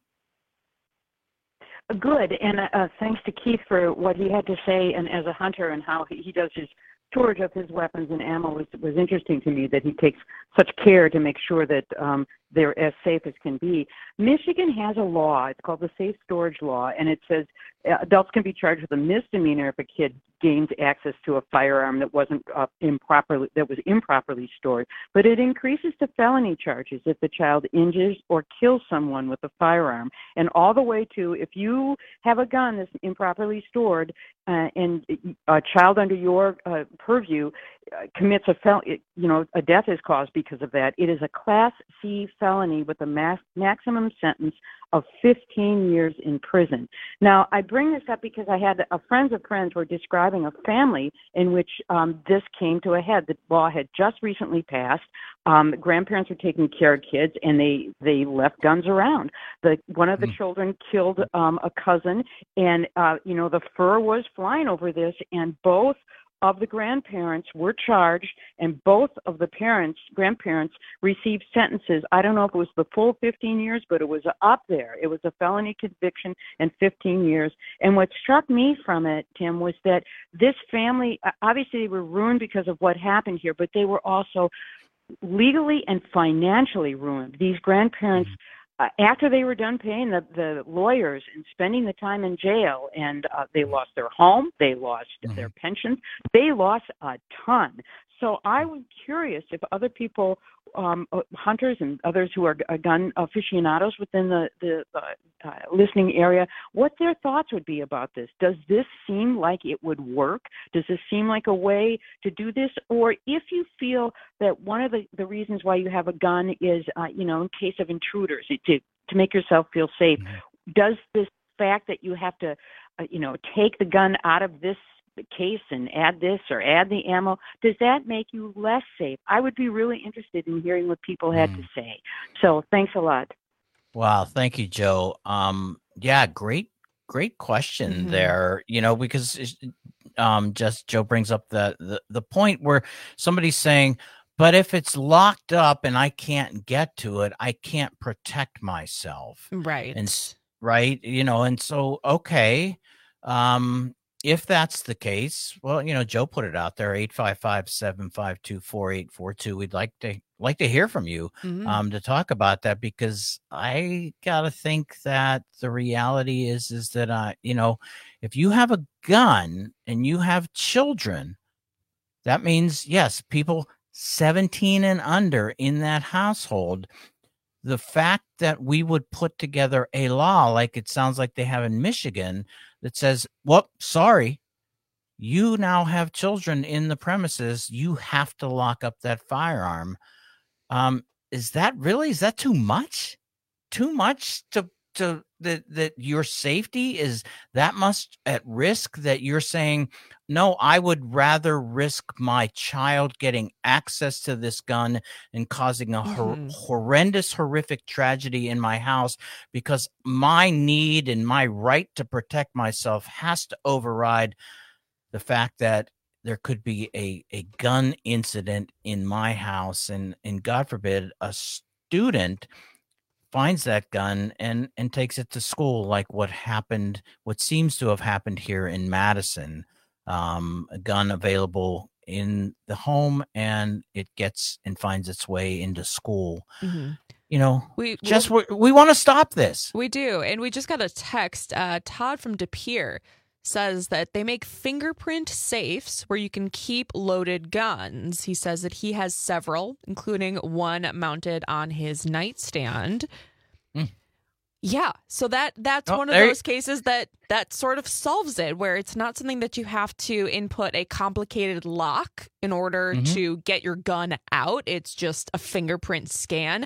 Good, and uh, thanks to Keith for what he had to say, and as a hunter and how he, he does his storage of his weapons and ammo was was interesting to me. That he takes such care to make sure that um, they're as safe as can be. Michigan has a law. It's called the Safe Storage Law, and it says adults can be charged with a misdemeanor if a kid gains access to a firearm that wasn't uh, improperly that was improperly stored. But it increases to felony charges if the child injures or kills someone with a firearm, and all the way to if you have a gun that's improperly stored uh, and a child under your uh, purview uh, commits a fel- you know a death is caused because of that. It is a Class C felony with a max- maximum sentence of fifteen years in prison. Now, I bring this up because I had a friends of friends were describing a family in which um, this came to a head. The law had just recently passed. Um, grandparents were taking care of kids, and they, they left guns around. The one of the mm. children killed um, a cousin, and uh, you know the fur was flying over this, and both of the grandparents were charged, and both of the parents, grandparents, received sentences. I don't know if it was the full fifteen years, but it was up there. It was a felony conviction and fifteen years. And what struck me from it, Tim, was that this family, obviously they were ruined because of what happened here, but they were also legally and financially ruined. These grandparents, Uh, after they were done paying the, the lawyers and spending the time in jail, and uh, they lost their home, they lost mm-hmm. their pensions, they lost a ton. So I was curious if other people, um, hunters and others who are gun aficionados within the, the uh, uh, listening area, what their thoughts would be about this. Does this seem like it would work? Does this seem like a way to do this? Or if you feel that one of the, the reasons why you have a gun is, uh, you know, in case of intruders, to, to make yourself feel safe, mm-hmm. does this fact that you have to, uh, you know, take the gun out of this case and add this or add the ammo, does that make you less safe? I would be really interested in hearing what people had mm. to say. So thanks a lot. Wow. Thank you, Joe. Um, yeah, great, great question mm-hmm. there, you know, because um, just Joe brings up the, the, the point where somebody's saying, but if it's locked up and I can't get to it, I can't protect myself. Right. And right. You know, and so, okay. Um, If that's the case, well, you know, Joe put it out there, eight five five, seven five two, four eight four two. We'd like to like to hear from you mm-hmm. um, to talk about that, because I got to think that the reality is, is that, uh, you know, if you have a gun and you have children, that means, yes, people seventeen and under in that household. The fact that we would put together a law like it sounds like they have in Michigan that says, well, sorry, you now have children in the premises. You have to lock up that firearm. Um, is that really, is that too much? Too much to, to that, that your safety is that much at risk that you're saying, no, I would rather risk my child getting access to this gun and causing a mm-hmm. hor- horrendous, horrific tragedy in my house because my need and my right to protect myself has to override the fact that there could be a, a gun incident in my house. And, and God forbid, a student finds that gun and, and takes it to school, like what happened, what seems to have happened here in Madison. Um, a gun available in the home, and it gets and finds its way into school. Mm-hmm. You know, we just we, we want to stop this. We do, and we just got a text. Uh, Todd from De Pere says that they make fingerprint safes where you can keep loaded guns. He says that he has several, including one mounted on his nightstand. Mm. Yeah, so that that's oh, one of those you... cases that that sort of solves it, where it's not something that you have to input a complicated lock in order mm-hmm. to get your gun out. It's just a fingerprint scan.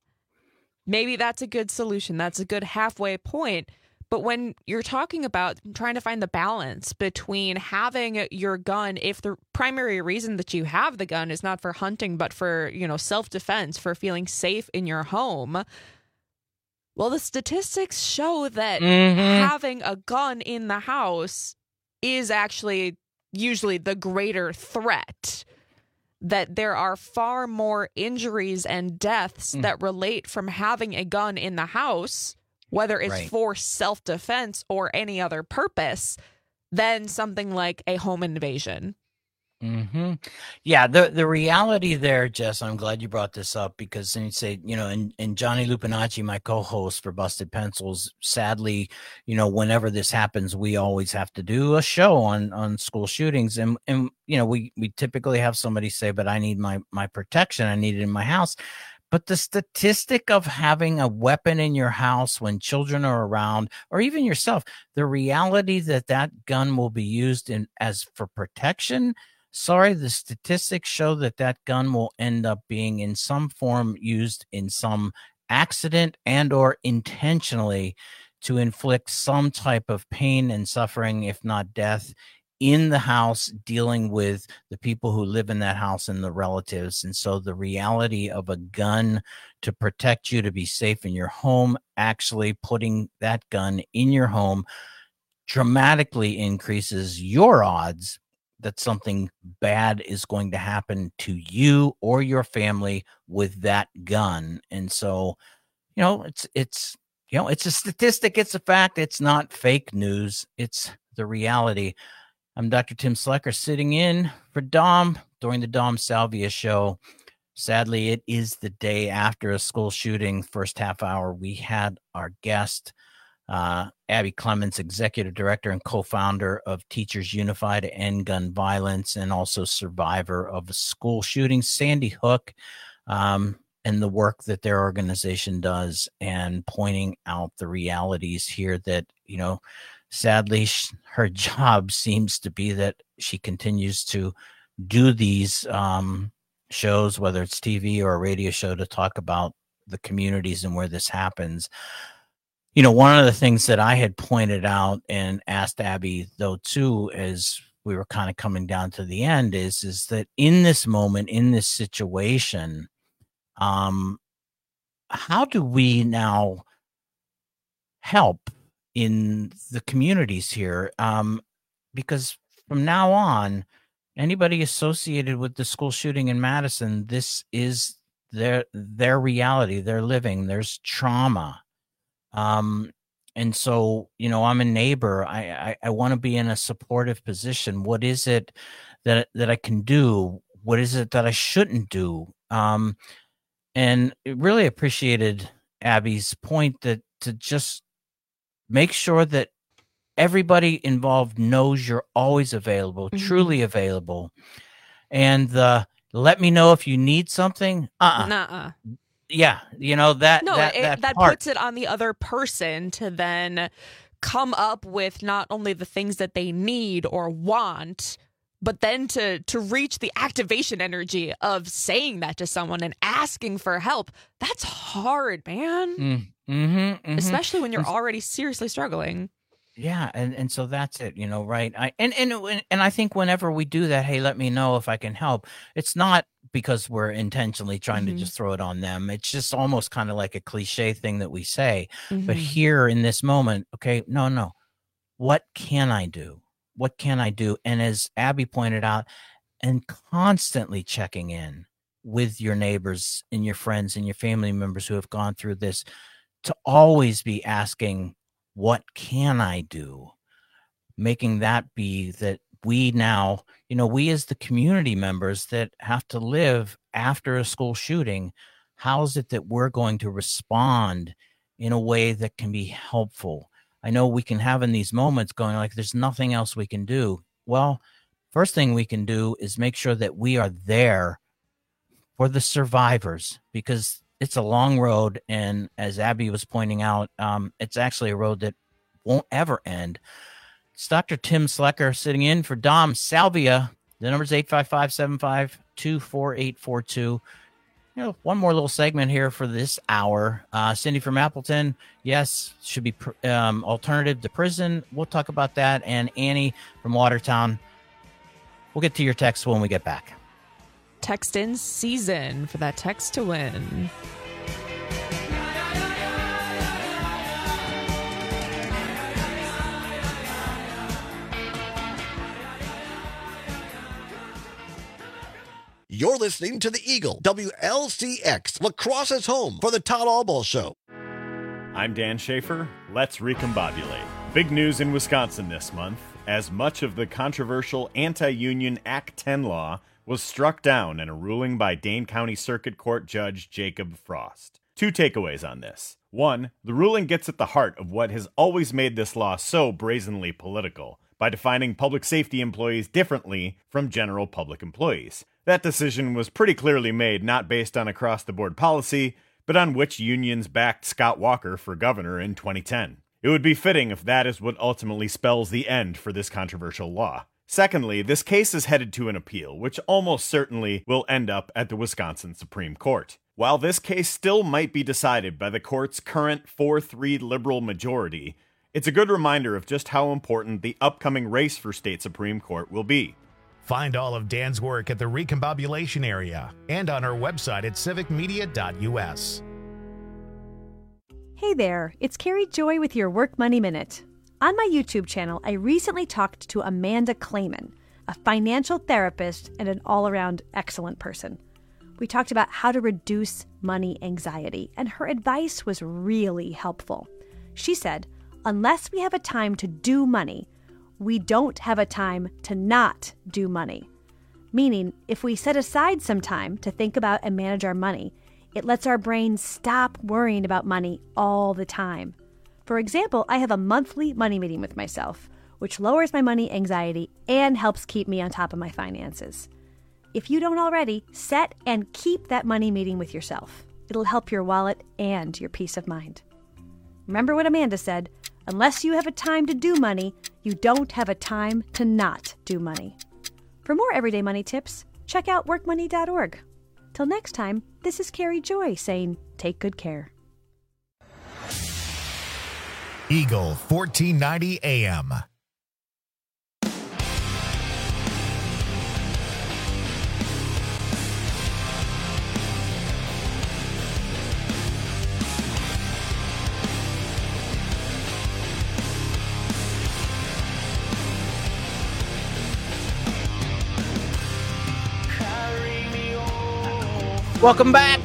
Maybe that's a good solution. That's a good halfway point. But when you're talking about trying to find the balance between having your gun, if the primary reason that you have the gun is not for hunting, but for, you know, self-defense, for feeling safe in your home, well, the statistics show that mm-hmm. having a gun in the house is actually usually the greater threat. That there are far more injuries and deaths mm. that relate from having a gun in the house, whether it's right. for self-defense or any other purpose, than something like a home invasion. Mm-hmm. Yeah, the the reality there, Jess, I'm glad you brought this up, because then you say, you know, and, and Johnny Lupinacci, my co-host for Busted Pencils, sadly, you know, whenever this happens, we always have to do a show on on school shootings. And, and you know, we, we typically have somebody say, but I need my, my protection. I need it in my house. But the statistic of having a weapon in your house when children are around, or even yourself, the reality that that gun will be used in as for protection, sorry, the statistics show that that gun will end up being in some form used in some accident and or intentionally to inflict some type of pain and suffering, if not death, in the house, dealing with the people who live in that house and the relatives. And so the reality of a gun to protect you, to be safe in your home, actually putting that gun in your home dramatically increases your odds that something bad is going to happen to you or your family with that gun. And so, you know, it's, it's, you know, it's a statistic. It's a fact. It's not fake news. It's the reality. I'm Doctor Tim Slecker, sitting in for Dom during the Dom Salvia show. Sadly, it is the day after a school shooting. First half hour, we had our guest, uh, Abby Clements, executive director and co-founder of Teachers Unified to End Gun Violence, and also survivor of a school shooting, Sandy Hook, um, and the work that their organization does, and pointing out the realities here that, you know, sadly, her job seems to be that she continues to do these um, shows, whether it's T V or a radio show, to talk about the communities and where this happens. You know, one of the things that I had pointed out and asked Abby, though, too, as we were kind of coming down to the end, is, is that in this moment, in this situation, um, how do we now help in the communities here? Um, because from now on, anybody associated with the school shooting in Madison, this is their their reality. They're living. There's trauma. Um, and so, you know, I'm a neighbor. I, I, I want to be in a supportive position. What is it that, that I can do? What is it that I shouldn't do? Um, and it really appreciated Abby's point that to just make sure that everybody involved knows you're always available, mm-hmm. truly available. And the let me know if you need something. Uh-uh. Nuh-uh. Yeah, you know, that no, that, it, that, that part. puts it on the other person to then come up with not only the things that they need or want, but then to to reach the activation energy of saying that to someone and asking for help. That's hard, man. Mm, mm-hmm, mm-hmm. Especially when you're already seriously struggling. Yeah, and, and so that's it, you know, right? I and, and and I think whenever we do that, hey, let me know if I can help. It's not because we're intentionally trying mm-hmm. to just throw it on them. It's just almost kind of like a cliche thing that we say. Mm-hmm. But here in this moment, okay, no, no. What can I do? What can I do? And as Abby pointed out, and constantly checking in with your neighbors and your friends and your family members who have gone through this, to always be asking, what can I do? Making that be that we now, you know, we as the community members that have to live after a school shooting, how is it that we're going to respond in a way that can be helpful? I know we can have in these moments going like, there's nothing else we can do. Well, first thing we can do is make sure that we are there for the survivors, because it's a long road. And as Abby was pointing out, um, it's actually a road that won't ever end. It's Doctor Tim Slecker sitting in for Dom Salvia. The number is eight five five, seven five two, four eight four two. You know, one more little segment here for this hour. Uh, Cindy from Appleton, yes, should be pr- um, alternative to prison. We'll talk about that. And Annie from Watertown. We'll get to your text when we get back. Text in season for that text to win. You're listening to the Eagle, W L C X, Lacrosse's home for the Todd Albaugh Show. I'm Dan Schaefer. Let's recombobulate. Big news in Wisconsin this month. as much of the controversial anti-union Act ten law was struck down in a ruling by Dane County Circuit Court Judge Jacob Frost. Two takeaways on this. One, the ruling gets at the heart of what has always made this law so brazenly political, by defining public safety employees differently from general public employees. That decision was pretty clearly made not based on across-the-board policy, but on which unions backed Scott Walker for governor in twenty ten. It would be fitting if that is what ultimately spells the end for this controversial law. Secondly, this case is headed to an appeal, which almost certainly will end up at the Wisconsin Supreme Court. While this case still might be decided by the court's current four three liberal majority, it's a good reminder of just how important the upcoming race for state Supreme Court will be. Find all of Dan's work at the Recombobulation area and on our website at civic media dot u s. Hey there, it's Carrie Joy with your Work Money Minute. On my YouTube channel, I recently talked to Amanda Clayman, a financial therapist and an all-around excellent person. We talked about how to reduce money anxiety, and her advice was really helpful. She said, unless we have a time to do money, we don't have a time to not do money. Meaning, if we set aside some time to think about and manage our money, it lets our brain stop worrying about money all the time. For example, I have a monthly money meeting with myself, which lowers my money anxiety and helps keep me on top of my finances. If you don't already, set and keep that money meeting with yourself. It'll help your wallet and your peace of mind. Remember what Amanda said, unless you have a time to do money, you don't have a time to not do money. For more everyday money tips, check out work money dot org. Till next time, this is Carrie Joy saying, take good care. Eagle fourteen ninety A M. Welcome back.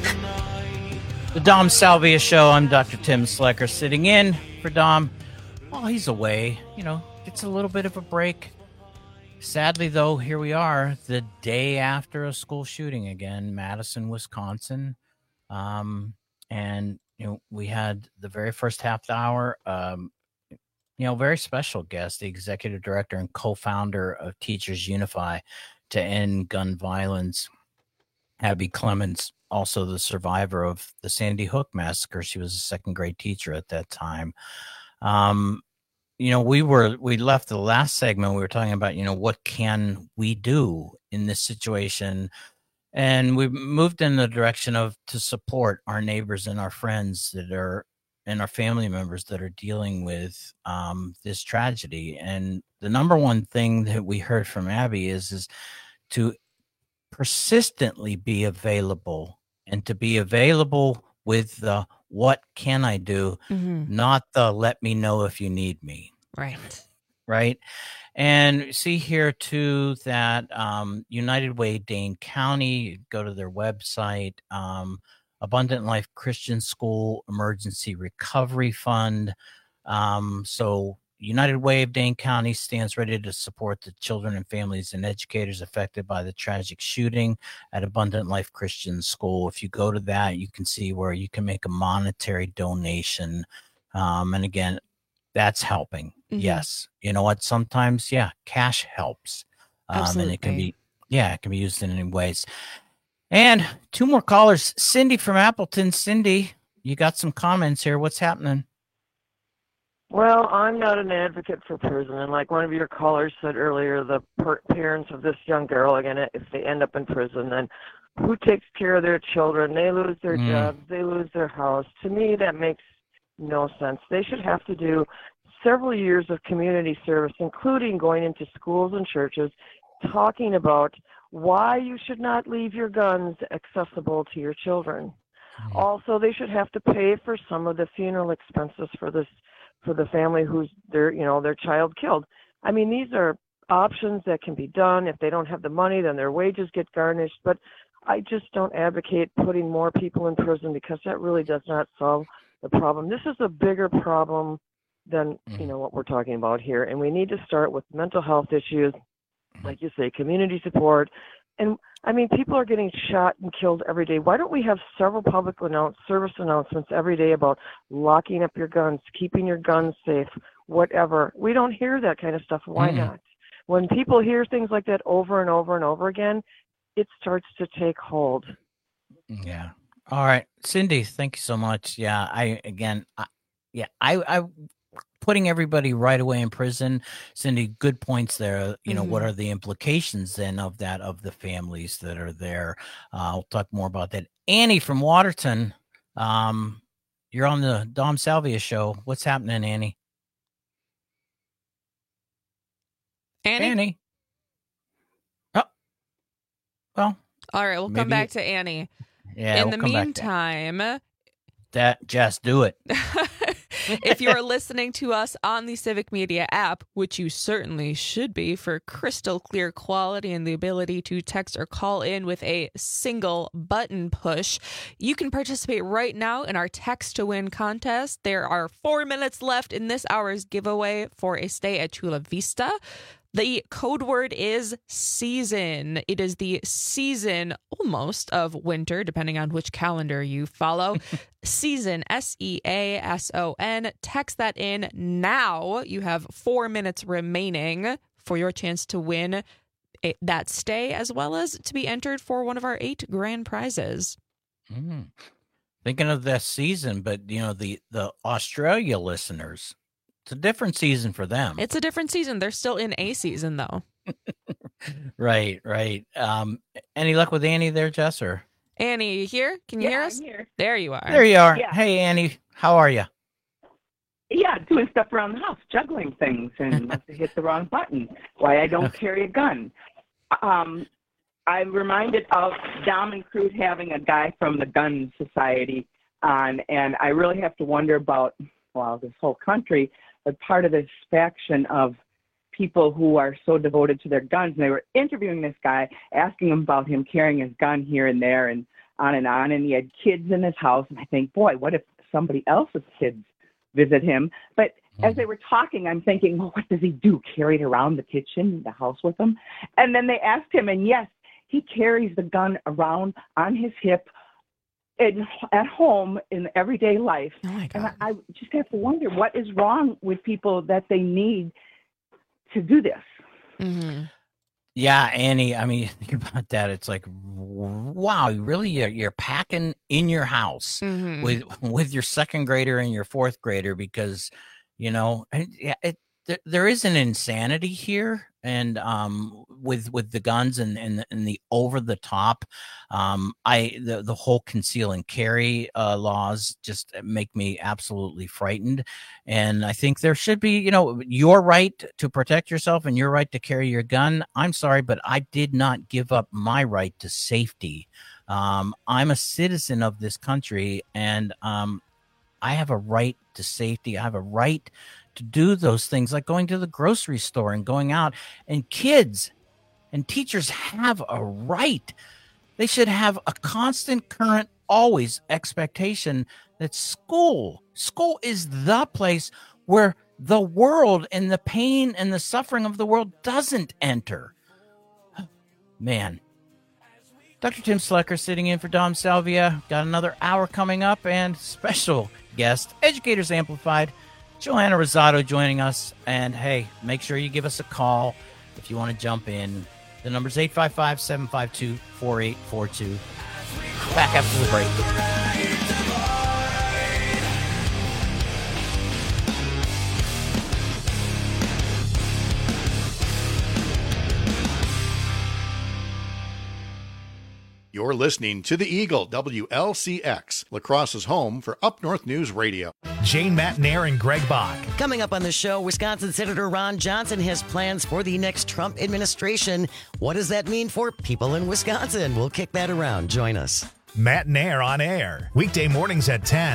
The Dom Salvia Show. I'm Doctor Tim Slecker sitting in for Dom. Well, he's away. You know, gets a little bit of a break. Sadly, though, here we are the day after a school shooting again, Madison, Wisconsin. Um, and, you know, we had the very first half hour, um, you know, very special guest, the executive director and co-founder of Teachers Unify to End Gun Violence, Abby Clemens, also the survivor of the Sandy Hook massacre. She was a second grade teacher at that time. Um, you know, we were, we left the last segment. We were talking about, you know, what can we do in this situation? And we moved in the direction of to support our neighbors and our friends that are, and our family members that are dealing with um, this tragedy. And the number one thing that we heard from Abby is, is to persistently be available, and to be available with the what can I do, mm-hmm. not the let me know if you need me. Right. Right. And see here too that um, United Way Dane County, go to their website, um, Abundant Life Christian School Emergency Recovery Fund. Um, so United Way of Dane County stands ready to support the children and families and educators affected by the tragic shooting at Abundant Life Christian School. If you go to that, you can see where you can make a monetary donation. Um, and again, that's helping. Mm-hmm. Yes. You know what? Sometimes, yeah, cash helps. Um, and it can be, yeah, it can be used in any ways. And two more callers. Cindy from Appleton. Cindy, you got some comments here. What's happening? Well, I'm not an advocate for prison, and like one of your callers said earlier, the per- parents of this young girl, again, if they end up in prison, then who takes care of their children? They lose their mm. jobs, they lose their house. To me, that makes no sense. They should have to do several years of community service, including going into schools and churches, talking about why you should not leave your guns accessible to your children. Mm. Also, they should have to pay for some of the funeral expenses for this for the family who's their, you know, their child killed. I mean, these are options that can be done. If they don't have the money, then their wages get garnished. But I just don't advocate putting more people in prison because that really does not solve the problem. This is a bigger problem than you know what we're talking about here. And we need to start with mental health issues, like you say, community support. And I mean, people are getting shot and killed every day. Why don't we have several public announce, service announcements every day about locking up your guns, keeping your guns safe, whatever? We don't hear that kind of stuff. Why Mm-mm. not? When people hear things like that over and over and over again, it starts to take hold. Yeah. All right, Cindy, thank you so much. Yeah, I again, I, yeah, I, I putting everybody right away in prison. Cindy, good points there. You know, Mm-hmm. what are the implications then of that, of the families that are there? Uh, we'll talk more about that. Annie from Waterton, um, you're on the Dom Salvia show. What's happening, Annie? Annie? Annie. Oh, well. All right, we'll come maybe- back to Annie. Yeah, In we'll the come back to meantime, that. Just do it. if you're listening to us on the Civic Media app, which you certainly should be for crystal clear quality and the ability to text or call in with a single button push, you can participate right now in our Text to Win contest. There are four minutes left in this hour's giveaway for a stay at Chula Vista. The code word is season. It is the season almost of winter, depending on which calendar you follow. Season, S E A S O N. Text that in now. You have four minutes remaining for your chance to win a, that stay, as well as to be entered for one of our eight grand prizes. Mm. Thinking of this season, but you know, the the Australia listeners, it's a different season for them. It's a different season. They're still in a season, though. Right, right. Um, any luck with Annie there, Jess? Or Annie, you here? Can you Yeah, hear I'm us? here. There you are. there you are. Yeah. Hey, Annie, how are you? Yeah, doing stuff around the house, juggling things, and must have hit the wrong button. Why I don't carry a gun. Um, I'm reminded of Dom and Crude having a guy from the Gun Society on, and I really have to wonder about, well, this whole country, but part of this faction of people who are so devoted to their guns. And they were interviewing this guy, asking him about him carrying his gun here and there and on and on. And he had kids in his house. And I think, boy, what if somebody else's kids visit him? But as they were talking, I'm thinking, well, what does he do? Carry it around the kitchen, the house with him? And then they asked him, and yes, he carries the gun around on his hip in, at home in everyday life. Oh my and God. I, I just have to wonder what is wrong with people that they need to do this. Mm-hmm. Yeah, Annie, I mean, think about that. It's like, wow, really? You're, you're packing in your house Mhm. with with your second grader and your fourth grader because, you know, it, yeah, it, there, there is an insanity here. And um, with with the guns and and, and the over the top, um, I the, the whole conceal and carry uh, laws just make me absolutely frightened. And I think there should be, you know, your right to protect yourself and your right to carry your gun. I'm sorry, but I did not give up my right to safety. Um, I'm a citizen of this country, and um, I have a right to safety. I have a right to do those things like going to the grocery store and going out. And kids and teachers have a right. They should have a constant, current, always expectation that school, school is the place where the world and the pain and the suffering of the world doesn't enter. Man. Doctor Tim Slecker sitting in for Dom Salvia. Got another hour coming up, and special guest, Educators Amplified, Joanna Rosado joining us. And hey, make sure you give us a call if you want to jump in. The number's eight five five, seven five two, four eight four two. Back after the break. You're listening to The Eagle, W L C X, La Crosse's home for Up North News Radio. Jane Matnair and Greg Bach. Coming up on the show, Wisconsin Senator Ron Johnson has plans for the next Trump administration. What does that mean for people in Wisconsin? We'll kick that around. Join us. Matnair on air, weekday mornings at ten.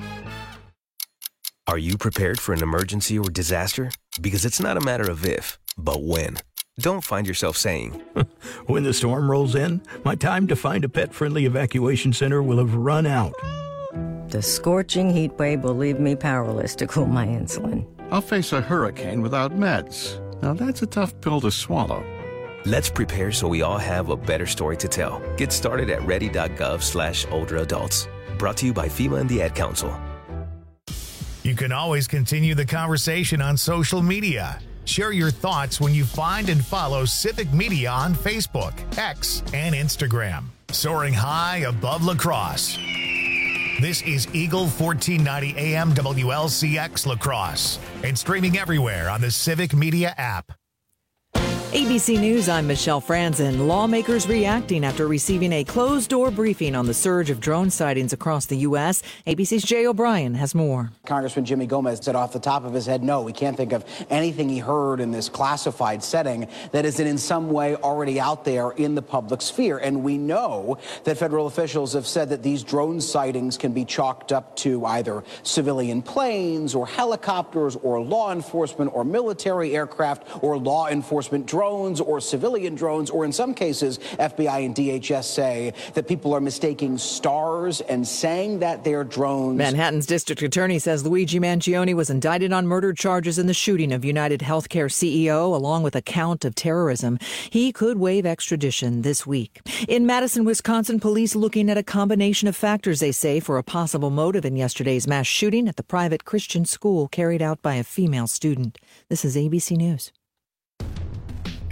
Are you prepared for an emergency or disaster? Because it's not a matter of if, but when. Don't find yourself saying, when the storm rolls in, my time to find a pet-friendly evacuation center will have run out. The scorching heat wave will leave me powerless to cool my insulin. I'll face a hurricane without meds. Now that's a tough pill to swallow. Let's prepare so we all have a better story to tell. Get started at ready.gov slash older adults. Brought to you by FEMA and the Ad Council. You can always continue the conversation on social media. Share your thoughts when you find and follow Civic Media on Facebook, X, and Instagram. Soaring high above La Crosse. This is Eagle fourteen ninety A M W L C X La Crosse and streaming everywhere on the Civic Media app. A B C News, I'm Michelle Franzen. Lawmakers reacting after receiving a closed-door briefing on the surge of drone sightings across the U S. A B C's Jay O'Brien has more. Congressman Jimmy Gomez said off the top of his head, no, we can't think of anything he heard in this classified setting that isn't in some way already out there in the public sphere. And we know that federal officials have said that these drone sightings can be chalked up to either civilian planes or helicopters or law enforcement or military aircraft or law enforcement drones. drones or civilian drones, or in some cases, F B I and D H S say that people are mistaking stars and saying that they're drones. Manhattan's district attorney says Luigi Mangione was indicted on murder charges in the shooting of United Healthcare C E O, along with a count of terrorism. He could waive extradition this week. In Madison, Wisconsin, police looking at a combination of factors, they say, for a possible motive in yesterday's mass shooting at the private Christian school carried out by a female student. This is A B C News.